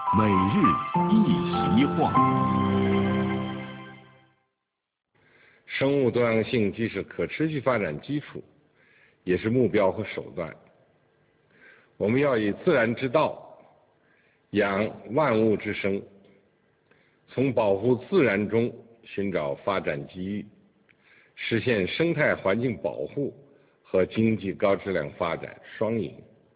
每日一席话。 生物多样性既是可持续发展基础，也是目标和手段。我们要以自然之道养万物之生，从保护自然中寻找发展机遇，实现生态环境保护和经济高质量发展双赢。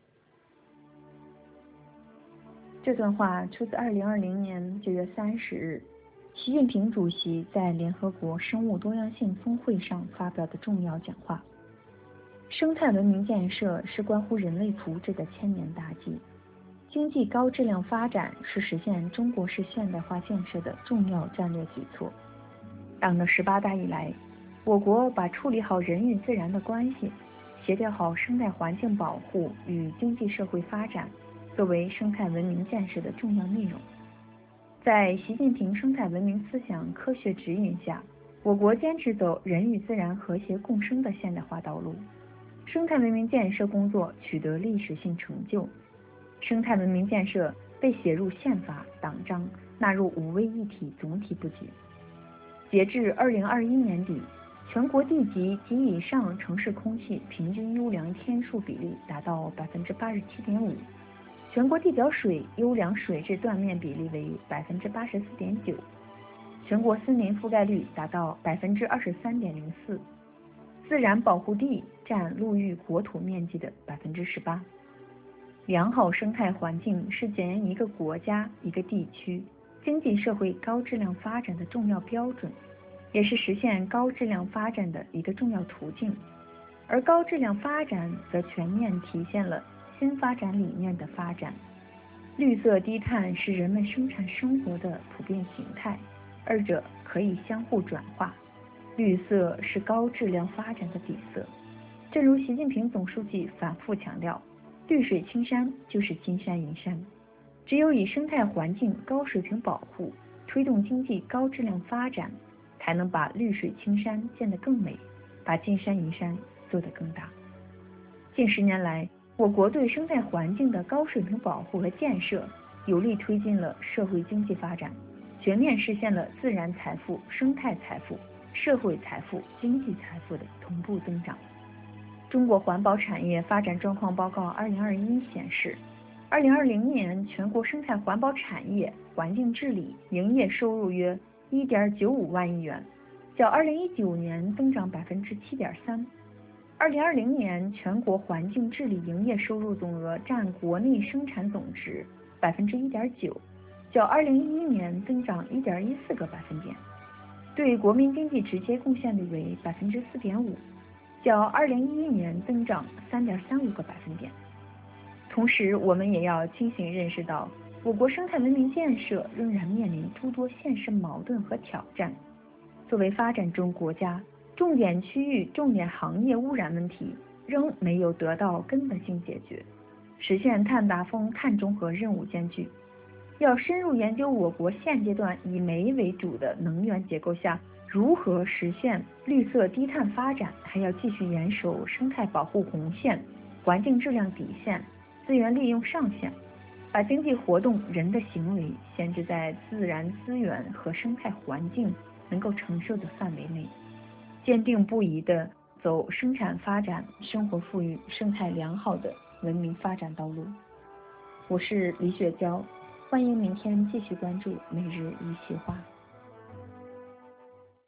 这段话出自2020年9月30日，习近平主席在联合国生物多样性峰会上发表的重要讲话。生态文明建设是关乎人类福祉的千年大计，经济高质量发展是实现中国式现代化建设的重要战略举措。党的18大以来，我国把处理好人与自然的关系，协调好生态环境保护与经济社会发展作为生态文明建设的重要内容。在习近平生态文明思想科学指引下，我国坚持走人与自然和谐共生的现代化道路，生态文明建设工作取得历史性成就。生态文明建设被写入宪法、党章，纳入5位一体总体布局。截至2021年底，全国地级及以上城市空气平均优良天数比例达到87.5%，全国地表水优良水质断面比例为84.9%，全国森林覆盖率达到23.04%，自然保护地占陆域国土面积的18%。良好生态环境是检验一个国家、一个地区经济社会高质量发展的重要标准，也是实现高质量发展的一个重要途径。而高质量发展则全面体现了新发展理念的发展。绿色低碳是人们生产生活的普遍形态，二者可以相互转化。绿色是高质量发展的底色。正如习近平总书记反复强调，绿水青山就是金山银山。只有以生态环境高水平保护，推动经济高质量发展，才能把绿水青山建得更美，把金山银山做得更大。近10年来，我国对生态环境的高水平保护和建设，有力推进了社会经济发展，全面实现了自然财富、生态财富、社会财富、经济财富的同步增长。中国环保产业发展状况报告2021显示，2020年全国生态环保产业环境治理营业收入约1.95万亿元，较2019年增长7.3%。2020年全国环境治理营业收入总额占国内生产总值1.9%，较2011年增长1.14个百分点，对国民经济直接贡献率为4.5%，较2011年增长3.35个百分点。同时，我们也要清醒认识到，我国生态文明建设仍然面临诸多现实矛盾和挑战。作为发展中国家，重点区域、重点行业污染问题仍没有得到根本性解决，实现碳达峰、碳中和任务艰巨。要深入研究我国现阶段以煤为主的能源结构下，如何实现绿色低碳发展，还要继续严守生态保护红线、环境质量底线、资源利用上限，把经济活动、人的行为限制在自然资源和生态环境能够承受的范围内，坚定不移地走生产发展、生活富裕、生态良好的文明发展道路。我是李雪娇，欢迎明天继续关注每日一席话。